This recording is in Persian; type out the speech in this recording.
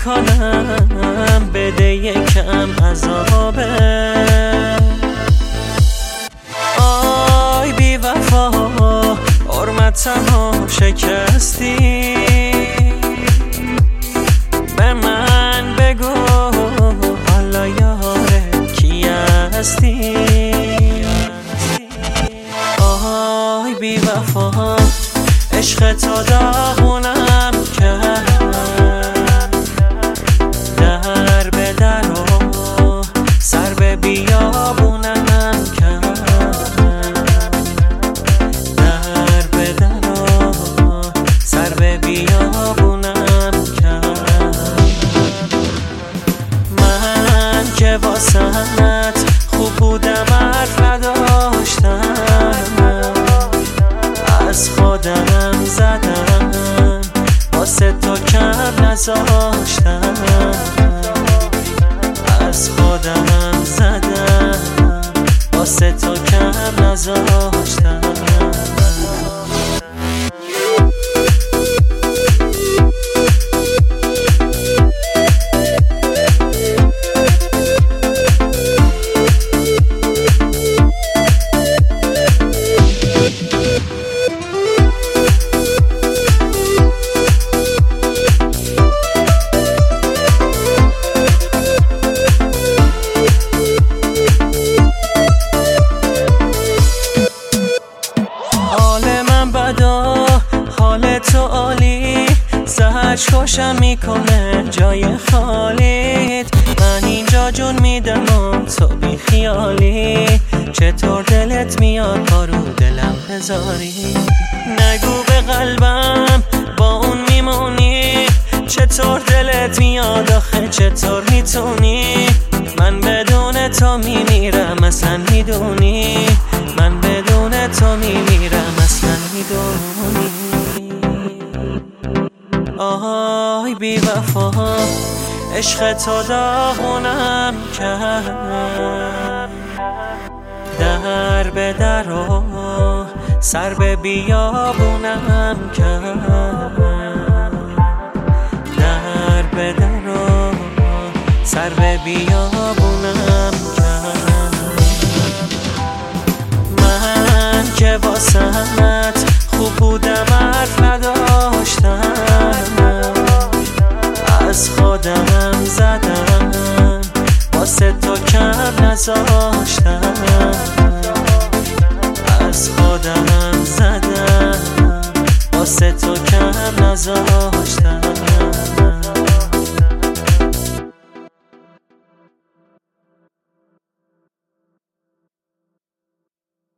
میکنم بده یکم عذابه. آی بی وفا حرمتمو شکستی، به من بگو حالا یاره کی هستی. آی بی وفا عشق تو داغونم کرد، در به در و سر به بیابونم کرد، در به در و سر به بیابونم کرد. من که واسهت خوب بودم حرف نداشتم، از خودم زدم واسه تو کم نذاشتم، از خودم زدم واسه تو کم نذاشتم. حال تو عالی، زهرش خوشم میکنه جای خالیت. من اینجا جون میدم و تو بی خیالی، چطور دلت میاد پارو دلم بذاری. نگو به قلبم با اون میمونی، چطور دلت میاد آخه چطور میتونی. من بدون تو میمیرم اصلا میدونی، من بدون تو میمیرم اصلا میدونی. آی بی وفا عشق تو داغونم کرد، در به در و سر به بیابونم کرد، در به در و سر به بیابونم کرد. من که واسهت خوب بودم حرف نداشتم، از خودم زدم واسه تو کم نذاشتم، از خودم زدم واسه تو کم نذاشتم.